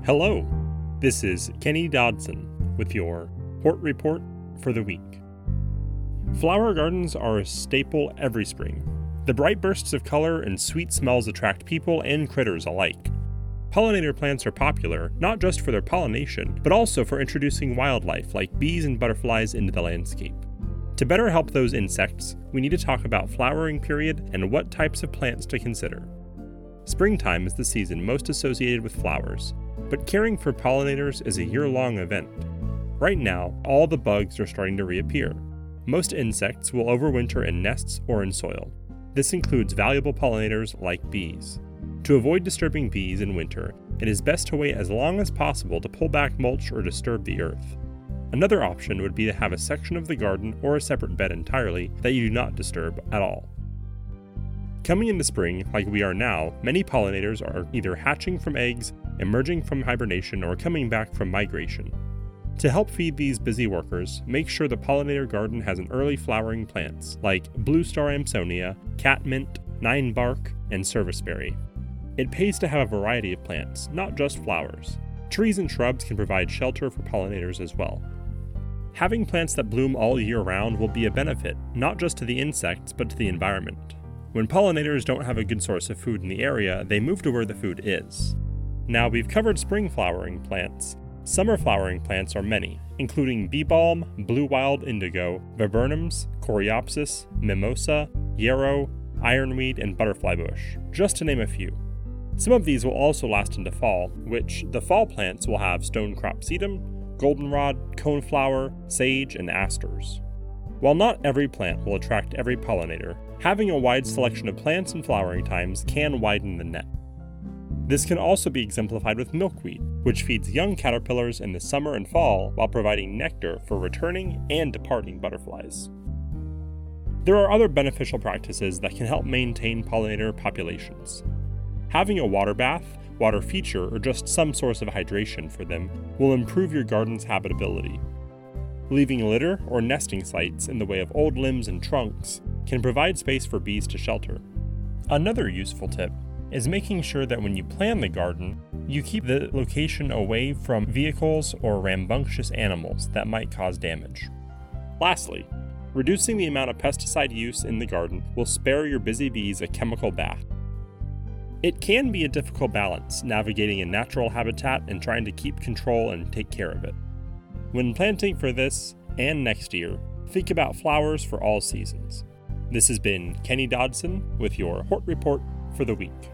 Hello, this is Kenny Dodson with your Hort Report for the week. Flower gardens are a staple every spring. The bright bursts of color and sweet smells attract people and critters alike. Pollinator plants are popular not just for their pollination, but also for introducing wildlife like bees and butterflies into the landscape. To better help those insects, we need to talk about flowering period and what types of plants to consider. Springtime is the season most associated with flowers, but caring for pollinators is a year-long event. Right now, all the bugs are starting to reappear. Most insects will overwinter in nests or in soil. This includes valuable pollinators like bees. To avoid disturbing bees in winter, it is best to wait as long as possible to pull back mulch or disturb the earth. Another option would be to have a section of the garden or a separate bed entirely that you do not disturb at all. Coming into spring, like we are now, many pollinators are either hatching from eggs, emerging from hibernation, or coming back from migration. To help feed these busy workers, make sure the pollinator garden has an early flowering plants like Blue Star Amsonia, Catmint, Ninebark, and Serviceberry. It pays to have a variety of plants, not just flowers. Trees and shrubs can provide shelter for pollinators as well. Having plants that bloom all year round will be a benefit, not just to the insects, but to the environment. When pollinators don't have a good source of food in the area, they move to where the food is. Now we've covered spring flowering plants. Summer flowering plants are many, including bee balm, blue wild indigo, viburnums, coreopsis, mimosa, yarrow, ironweed, and butterfly bush, just to name a few. Some of these will also last into fall, which the fall plants will have stonecrop sedum, goldenrod, coneflower, sage, and asters. While not every plant will attract every pollinator, having a wide selection of plants and flowering times can widen the net. This can also be exemplified with milkweed, which feeds young caterpillars in the summer and fall while providing nectar for returning and departing butterflies. There are other beneficial practices that can help maintain pollinator populations. Having a water bath, water feature, or just some source of hydration for them will improve your garden's habitability. Leaving litter or nesting sites in the way of old limbs and trunks can provide space for bees to shelter. Another useful tip is making sure that when you plan the garden, you keep the location away from vehicles or rambunctious animals that might cause damage. Lastly, reducing the amount of pesticide use in the garden will spare your busy bees a chemical bath. It can be a difficult balance navigating a natural habitat and trying to keep control and take care of it. When planting for this and next year, think about flowers for all seasons. This has been Kenny Dodson with your Hort Report for the week.